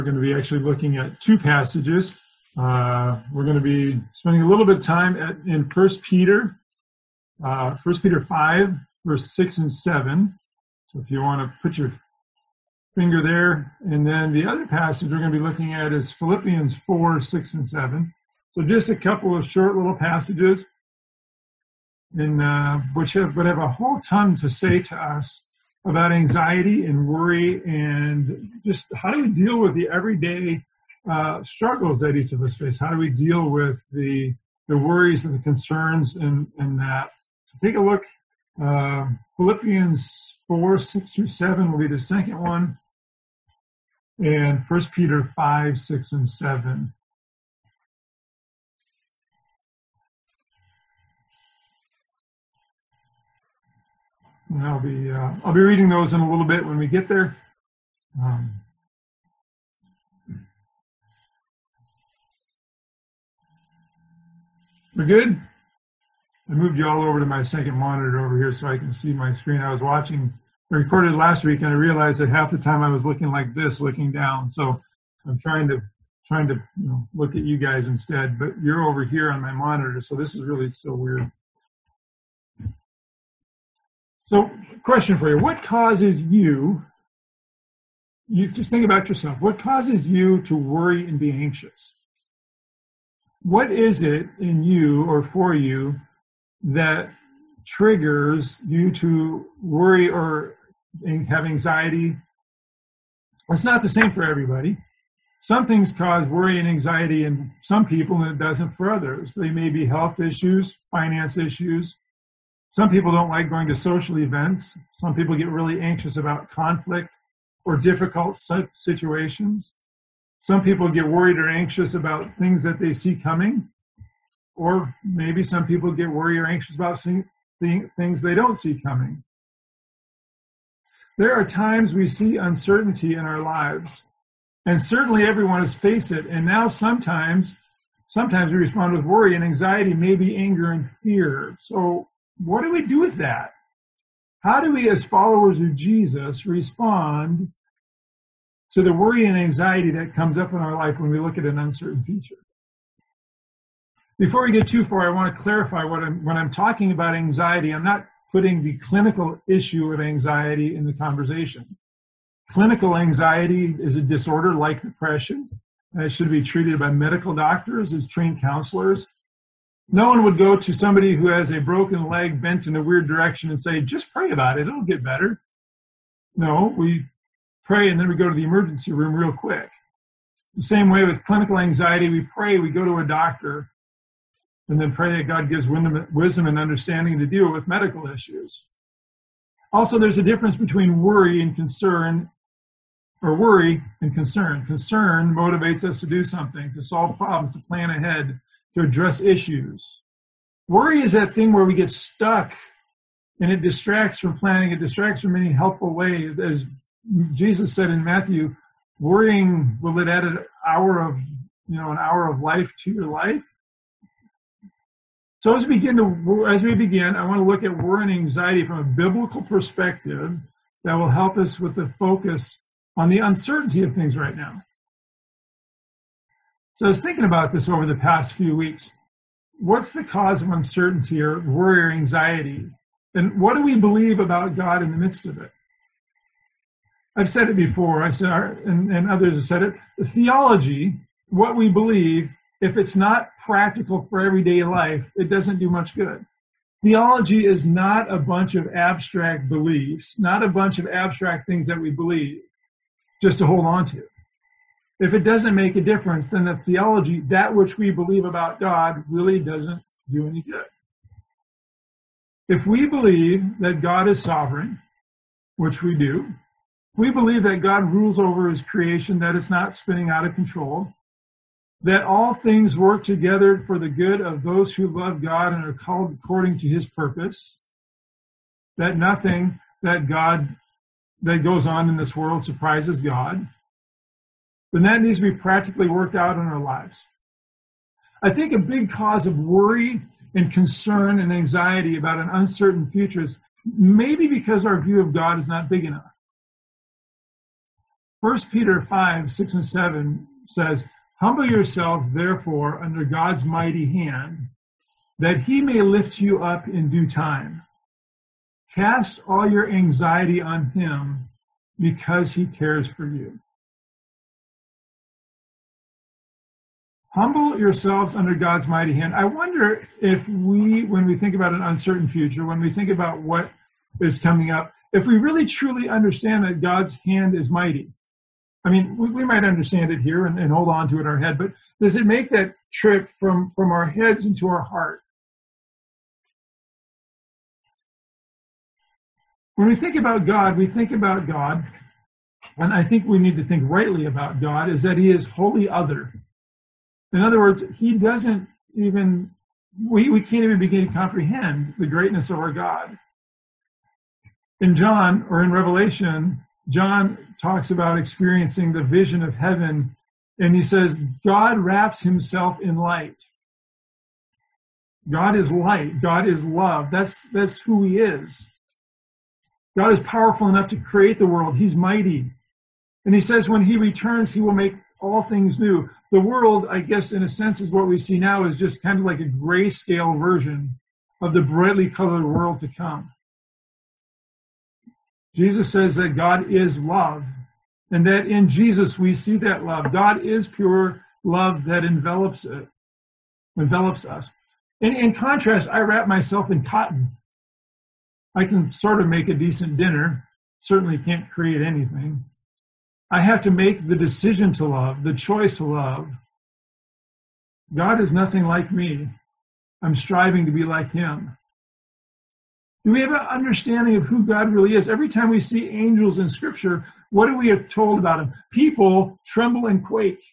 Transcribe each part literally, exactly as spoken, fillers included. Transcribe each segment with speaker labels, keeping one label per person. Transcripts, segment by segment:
Speaker 1: We're going to be actually looking at two passages. Uh, we're going to be spending a little bit of time at, in First Peter, uh, First Peter five, verse six and seven. So if you want to put your finger there. And then the other passage we're going to be looking at is Philippians four, six and seven. So just a couple of short little passages, in, uh, which have, but have a whole ton to say to us about anxiety and worry and just how do we deal with the everyday uh, struggles that each of us face? How do we deal with the the worries and the concerns and, and that? So take a look. Uh, Philippians four, six through seven will be the second one. And First Peter five, six, and seven. And I'll be uh, I'll be reading those in a little bit when we get there. Um, we're good? I moved you all over to my second monitor over here so I can see my screen. I was watching, I recorded last week, and I realized that half the time I was looking like this, looking down. So I'm trying to trying to you know, look at you guys instead. But you're over here on my monitor, so this is really still weird. So, question for you: what causes you? You just think about yourself. What causes you to worry and be anxious? What is it in you or for you that triggers you to worry or have anxiety? It's not the same for everybody. Some things cause worry and anxiety in some people, and it doesn't for others. They may be health issues, finance issues. Some people don't like going to social events. Some people get really anxious about conflict or difficult situations. Some people get worried or anxious about things that they see coming. Or maybe some people get worried or anxious about things they don't see coming. There are times we see uncertainty in our lives, and certainly everyone has faced it. And now sometimes, sometimes we respond with worry and anxiety, maybe anger and fear. So what do we do with that? How do we, as followers of Jesus, respond to the worry and anxiety that comes up in our life when we look at an uncertain future? Before we get too far, I want to clarify what I'm, when I'm talking about anxiety, I'm not putting the clinical issue of anxiety in the conversation. Clinical anxiety is a disorder like depression, and it should be treated by medical doctors as trained counselors. No one would go to somebody who has a broken leg bent in a weird direction and say, just pray about it, it'll get better. No, we pray and then we go to the emergency room real quick. The same way with clinical anxiety, we pray, we go to a doctor, and then pray that God gives wisdom and understanding to deal with medical issues. Also, there's a difference between worry and concern, or worry and concern. Concern motivates us to do something, to solve problems, to plan ahead, to address issues. Worry is that thing where we get stuck and it distracts from planning, it distracts from any helpful way. As Jesus said in Matthew, worrying, will it add an hour of, you know, an hour of life to your life? So as we begin to, as we begin, I want to look at worry and anxiety from a biblical perspective that will help us with the focus on the uncertainty of things right now. So I was thinking about this over the past few weeks. What's the cause of uncertainty or worry or anxiety? And what do we believe about God in the midst of it? I've said it before, I said, and, and others have said it. The theology, what we believe, if it's not practical for everyday life, it doesn't do much good. Theology is not a bunch of abstract beliefs, not a bunch of abstract things that we believe just to hold on to. If it doesn't make a difference, then the theology, that which we believe about God, really doesn't do any good. If we believe that God is sovereign, which we do, we believe that God rules over his creation, that it's not spinning out of control, that all things work together for the good of those who love God and are called according to his purpose, that nothing that God, that goes on in this world surprises God, then that needs to be practically worked out in our lives. I think a big cause of worry and concern and anxiety about an uncertain future is maybe because our view of God is not big enough. First Peter five, six and seven says, "Humble yourselves, therefore, under God's mighty hand, that he may lift you up in due time. Cast all your anxiety on him, because he cares for you." Humble yourselves under God's mighty hand. I wonder if we, when we think about an uncertain future, when we think about what is coming up, if we really truly understand that God's hand is mighty. I mean, we, we might understand it here and, and hold on to it in our head, but does it make that trip from, from our heads into our heart? When we think about God, we think about God, and I think we need to think rightly about God, is that he is wholly other. In other words, he doesn't even, we, we can't even begin to comprehend the greatness of our God. In John, or in Revelation, John talks about experiencing the vision of heaven, and he says, God wraps himself in light. God is light. God is love. That's, that's who he is. God is powerful enough to create the world. He's mighty. And he says when he returns, he will make all things new. The world, I guess, in a sense, is what we see now is just kind of like a grayscale version of the brightly colored world to come. Jesus says that God is love, and that in Jesus we see that love. God is pure love that envelops it, envelops us. In, in contrast, I wrap myself in cotton. I can sort of make a decent dinner, certainly can't create anything. I have to make the decision to love, the choice to love. God is nothing like me. I'm striving to be like him. Do we have an understanding of who God really is? Every time we see angels in Scripture, what do we have told about them? People tremble and quake.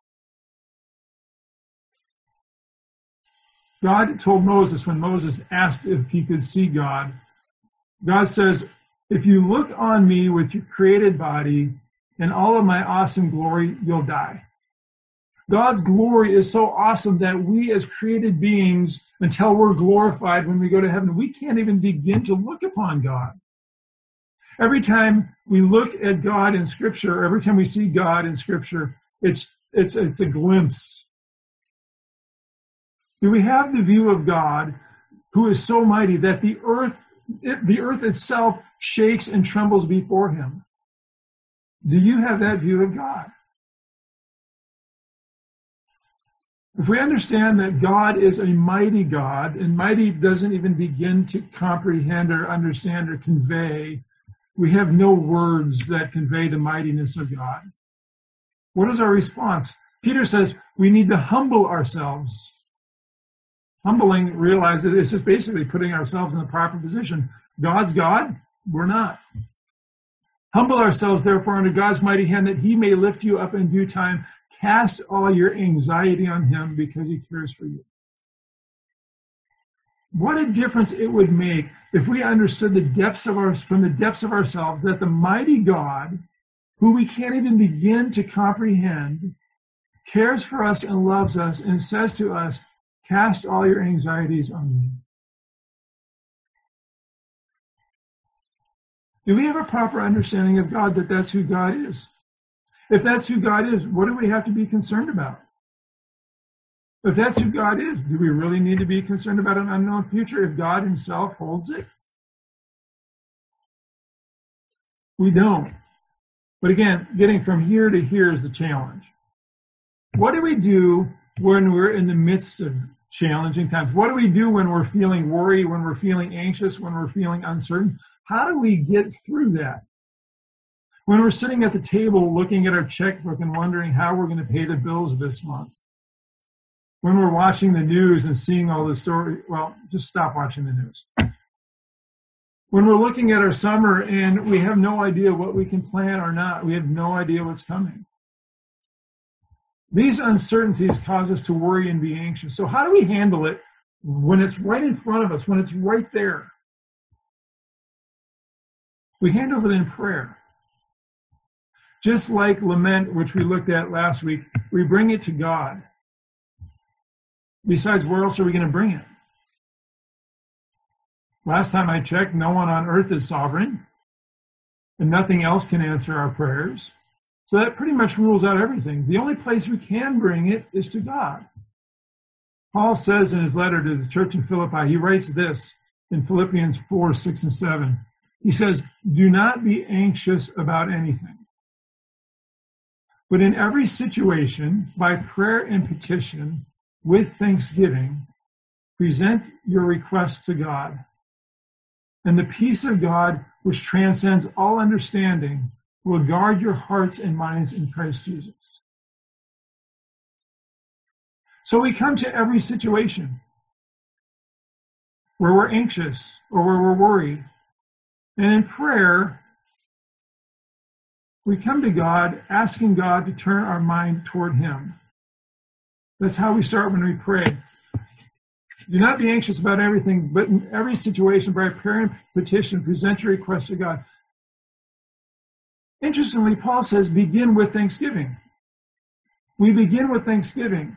Speaker 1: God told Moses, when Moses asked if he could see God, God says, if you look on me with your created body and all of my awesome glory, you'll die. God's glory is so awesome that we as created beings, until we're glorified when we go to heaven, we can't even begin to look upon God. Every time we look at God in Scripture, every time we see God in Scripture, it's it's it's a glimpse. Do we have the view of God who is so mighty that the earth it, the earth itself shakes and trembles before him? Do you have that view of God? If we understand that God is a mighty God, and mighty doesn't even begin to comprehend or understand or convey, we have no words that convey the mightiness of God. What is our response? Peter says we need to humble ourselves. Humbling, realize that it's just basically putting ourselves in the proper position. God's God, we're not. Humble ourselves, therefore, under God's mighty hand, that he may lift you up in due time. Cast all your anxiety on him because he cares for you. What a difference it would make if we understood the depths of our, from the depths of ourselves, that the mighty God, who we can't even begin to comprehend, cares for us and loves us and says to us, cast all your anxieties on me. Do we have a proper understanding of God, that that's who God is? If that's who God is, what do we have to be concerned about? If that's who God is, do we really need to be concerned about an unknown future if God himself holds it? We don't. But again, getting from here to here is the challenge. What do we do when we're in the midst of challenging times? What do we do when we're feeling worried, when we're feeling anxious, when we're feeling uncertain? How do we get through that? When we're sitting at the table looking at our checkbook and wondering how we're going to pay the bills this month. When we're watching the news and seeing all the stories, well, just stop watching the news. When we're looking at our summer and we have no idea what we can plan or not, we have no idea what's coming. These uncertainties cause us to worry and be anxious. So how do we handle it when it's right in front of us, when it's right there? We handle it in prayer. Just like lament, which we looked at last week, we bring it to God. Besides, where else are we going to bring it? Last time I checked, no one on earth is sovereign, and nothing else can answer our prayers. So that pretty much rules out everything. The only place we can bring it is to God. Paul says in his letter to the church in Philippi, he writes this in Philippians four, six, and seven. He says, do not be anxious about anything, but in every situation, by prayer and petition, with thanksgiving, present your requests to God. And the peace of God, which transcends all understanding, will guard your hearts and minds in Christ Jesus. So we come to every situation where we're anxious or where we're worried. And in prayer, we come to God asking God to turn our mind toward Him. That's how we start when we pray. Do not be anxious about everything, but in every situation, by prayer and petition, present your request to God. Interestingly, Paul says, begin with thanksgiving. We begin with thanksgiving.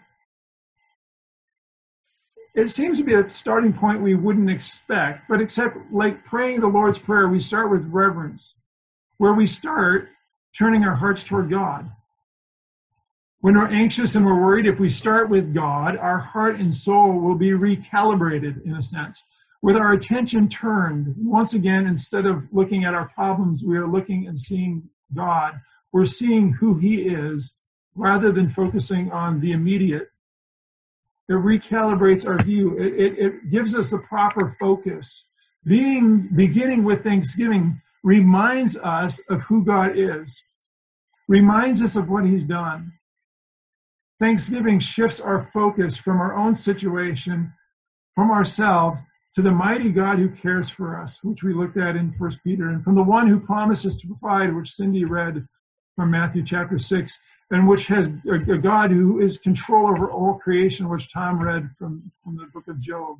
Speaker 1: It seems to be a starting point we wouldn't expect, but except like praying the Lord's Prayer, we start with reverence, where we start turning our hearts toward God. When we're anxious and we're worried, if we start with God, our heart and soul will be recalibrated in a sense, with our attention turned. Once again, instead of looking at our problems, we are looking and seeing God. We're seeing who He is rather than focusing on the immediate. It recalibrates our view. It, it, it gives us the proper focus. Being beginning with thanksgiving reminds us of who God is, reminds us of what He's done. Thanksgiving shifts our focus from our own situation, from ourselves, to the mighty God who cares for us, which we looked at in First Peter, and from the one who promises to provide, which Cindy read from Matthew chapter six, and which has a, a God who is control over all creation, which Tom read from, from the book of Job.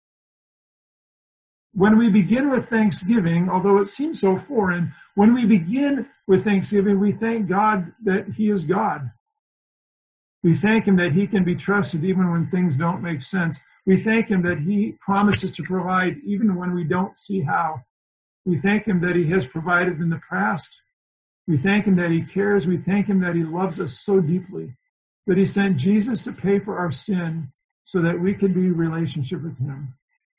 Speaker 1: When we begin with thanksgiving, although it seems so foreign, when we begin with thanksgiving, we thank God that He is God. We thank Him that He can be trusted even when things don't make sense. We thank Him that He promises to provide even when we don't see how. We thank Him that He has provided in the past. We thank Him that He cares. We thank Him that He loves us so deeply, that He sent Jesus to pay for our sin so that we could be in relationship with Him.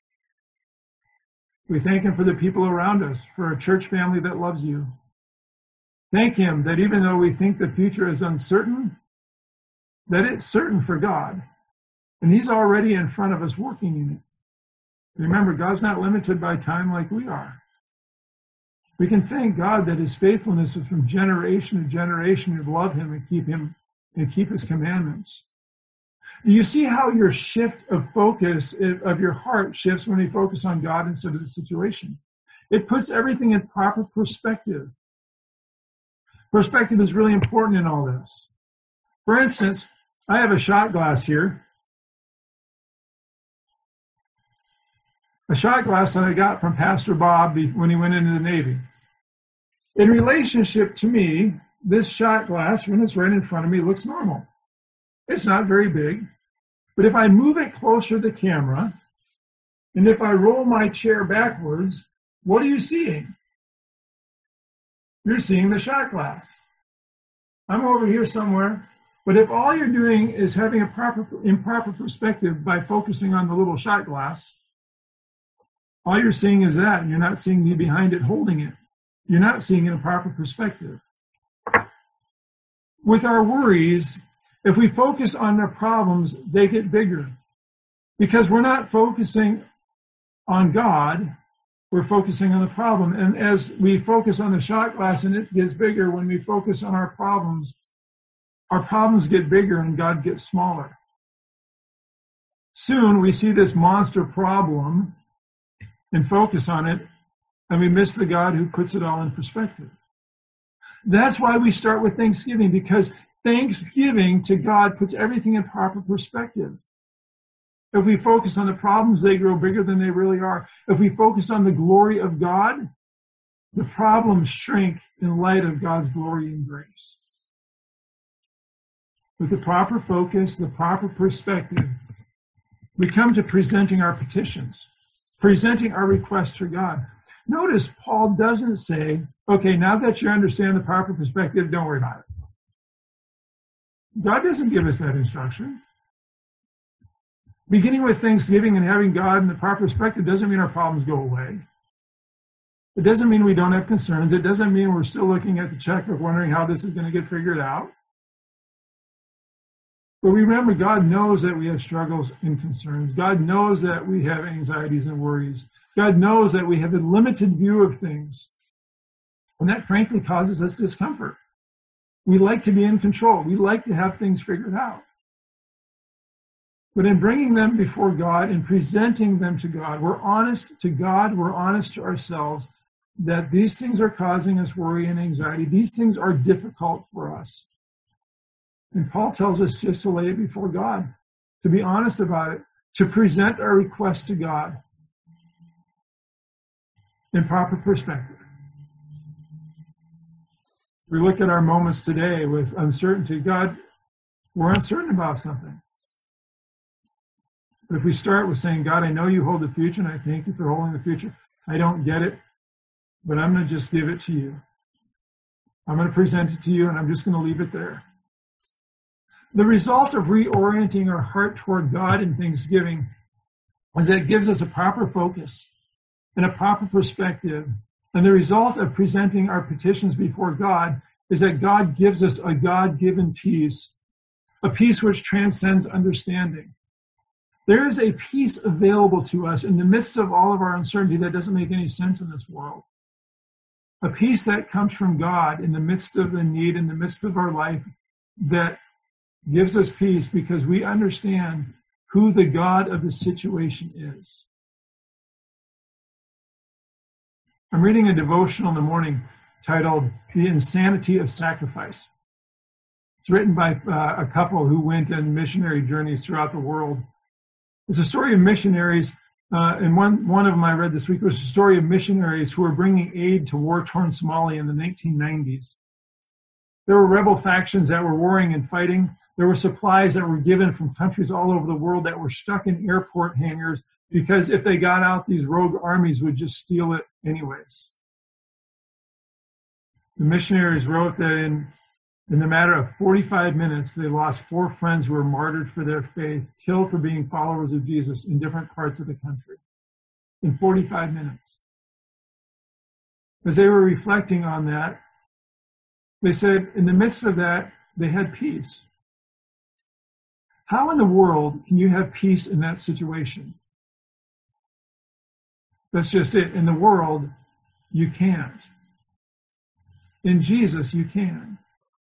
Speaker 1: We thank Him for the people around us, for a church family that loves you. Thank Him that even though we think the future is uncertain, that it's certain for God. And He's already in front of us working in it. Remember, God's not limited by time like we are. We can thank God that His faithfulness is from generation to generation to love Him and keep Him and keep His commandments. Do you see how your shift of focus of your heart shifts when you focus on God instead of the situation? It puts everything in proper perspective. Perspective is really important in all this. For instance, I have a shot glass here. A shot glass that I got from Pastor Bob when he went into the Navy. In relationship to me, this shot glass, when it's right in front of me, looks normal. It's not very big. But if I move it closer to the camera, and if I roll my chair backwards, what are you seeing? You're seeing the shot glass. I'm over here somewhere. But if all you're doing is having a proper, improper perspective by focusing on the little shot glass, all you're seeing is that, and you're not seeing me behind it holding it. You're not seeing it in a proper perspective. With our worries, if we focus on our problems, they get bigger. Because we're not focusing on God, we're focusing on the problem. And as we focus on the shot glass and it gets bigger, when we focus on our problems, our problems get bigger and God gets smaller. Soon we see this monster problem and focus on it, and we miss the God who puts it all in perspective. That's why we start with thanksgiving, because thanksgiving to God puts everything in proper perspective. If we focus on the problems, they grow bigger than they really are. If we focus on the glory of God, the problems shrink in light of God's glory and grace. With the proper focus, the proper perspective, we come to presenting our petitions, presenting our requests to God. Notice Paul doesn't say, okay, now that you understand the proper perspective, don't worry about it. God doesn't give us that instruction. Beginning with thanksgiving and having God in the proper perspective doesn't mean our problems go away. It doesn't mean we don't have concerns. It doesn't mean we're still looking at the checkbook wondering how this is going to get figured out. But we remember God knows that we have struggles and concerns. God knows that we have anxieties and worries. God knows that we have a limited view of things. And that frankly causes us discomfort. We like to be in control. We like to have things figured out. But in bringing them before God and presenting them to God, we're honest to God, we're honest to ourselves that these things are causing us worry and anxiety. These things are difficult for us. And Paul tells us just to lay it before God, to be honest about it, to present our request to God in proper perspective. We look at our moments today with uncertainty. God, we're uncertain about something. But if we start with saying, God, I know you hold the future, and I thank you for holding the future. I don't get it, but I'm going to just give it to you. I'm going to present it to you, and I'm just going to leave it there. The result of reorienting our heart toward God in thanksgiving is that it gives us a proper focus and a proper perspective. And the result of presenting our petitions before God is that God gives us a God-given peace, a peace which transcends understanding. There is a peace available to us in the midst of all of our uncertainty that doesn't make any sense in this world. A peace that comes from God in the midst of the need, in the midst of our life, that gives us peace because we understand who the God of the situation is. I'm reading a devotional in the morning titled The Insanity of Sacrifice. It's written by uh, a couple who went on missionary journeys throughout the world. It's a story of missionaries, uh, and one, one of them I read this week was a story of missionaries who were bringing aid to war-torn Somalia in the nineteen nineties. There were rebel factions that were warring and fighting. There were supplies that were given from countries all over the world that were stuck in airport hangars because if they got out, these rogue armies would just steal it anyways. The missionaries wrote that in, in the matter of forty-five minutes, they lost four friends who were martyred for their faith, killed for being followers of Jesus in different parts of the country. In forty-five minutes. As they were reflecting on that, they said in the midst of that, they had peace. How in the world can you have peace in that situation? That's just it. In the world, you can't. In Jesus, you can.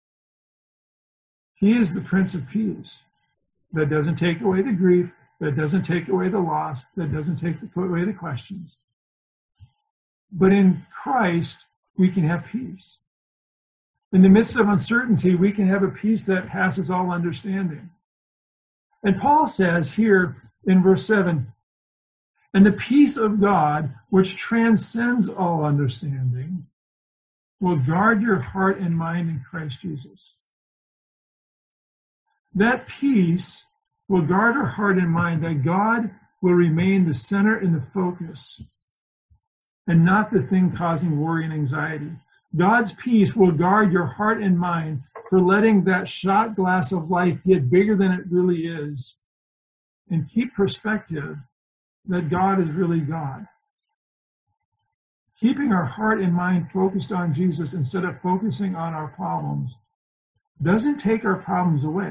Speaker 1: He is the Prince of Peace. That doesn't take away the grief, that doesn't take away the loss, that doesn't take away the questions. But in Christ, we can have peace. In the midst of uncertainty, we can have a peace that passes all understanding. And Paul says here in verse seven, and the peace of God, which transcends all understanding, will guard your heart and mind in Christ Jesus. That peace will guard our heart and mind, that God will remain the center and the focus, and not the thing causing worry and anxiety. God's peace will guard your heart and mind for letting that shot glass of life get bigger than it really is, and keep perspective that God is really God. Keeping our heart and mind focused on Jesus instead of focusing on our problems doesn't take our problems away.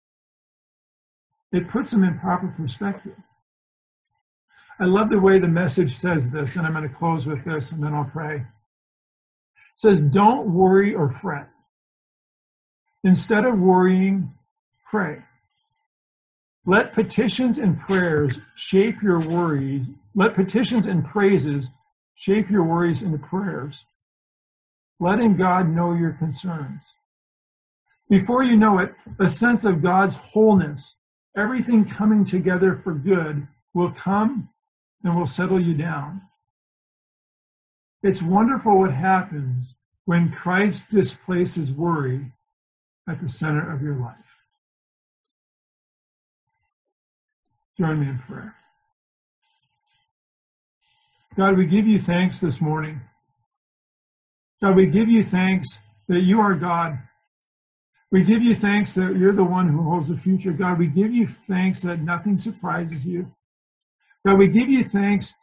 Speaker 1: It puts them in proper perspective. I love the way the Message says this, and I'm going to close with this, and then I'll pray. It says, don't worry or fret. Instead of worrying, pray. Let petitions and prayers shape your worries. Let petitions and praises shape your worries into prayers, letting God know your concerns. Before you know it, a sense of God's wholeness, everything coming together for good, will come and will settle you down. It's wonderful what happens when Christ displaces worry at the center of your life. Join me in prayer. God, we give you thanks this morning. God, we give you thanks that you are God, We give you thanks that you're the one who holds the future. God, we give you thanks that nothing surprises you. God, we give you thanks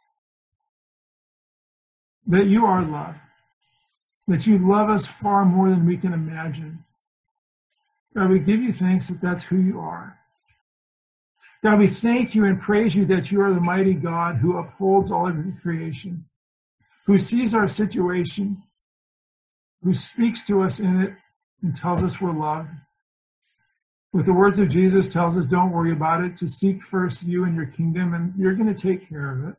Speaker 1: that you are love, that you love us far more than we can imagine. God, we give you thanks that that's who you are. God, we thank you and praise you that you are the mighty God who upholds all of your creation, who sees our situation, who speaks to us in it and tells us we're loved. With the words of Jesus tells us, don't worry about it, to seek first you and your kingdom, and you're going to take care of it.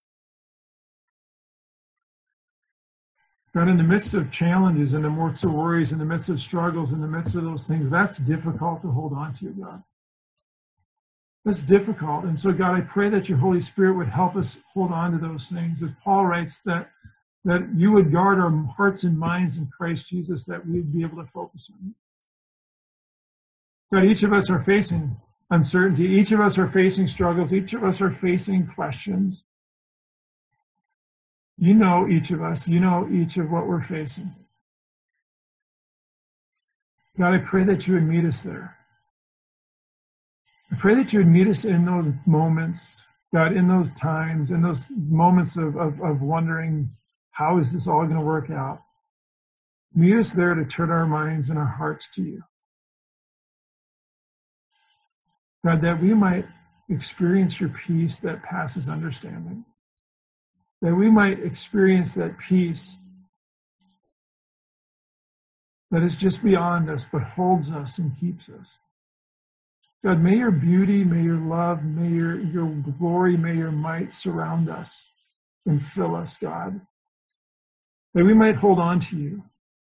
Speaker 1: God, in the midst of challenges, in the midst of worries, in the midst of struggles, in the midst of those things, that's difficult to hold on to, God. That's difficult. And so, God, I pray that your Holy Spirit would help us hold on to those things. As Paul writes, that, that you would guard our hearts and minds in Christ Jesus, that we would be able to focus on you. God, each of us are facing uncertainty. Each of us are facing struggles. Each of us are facing questions. You know each of us. You know each of what we're facing. God, I pray that you would meet us there. I pray that you would meet us in those moments, God, in those times, in those moments of, of, of wondering, how is this all going to work out? Meet us there to turn our minds and our hearts to you. God, that we might experience your peace that passes understanding. That we might experience that peace that is just beyond us, but holds us and keeps us. God, may your beauty, may your love, may your, your glory, may your might surround us and fill us, God. That we might hold on to you.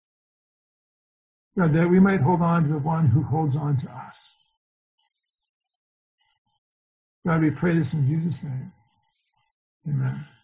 Speaker 1: God, that we might hold on to the one who holds on to us. God, we pray this in Jesus' name. Amen.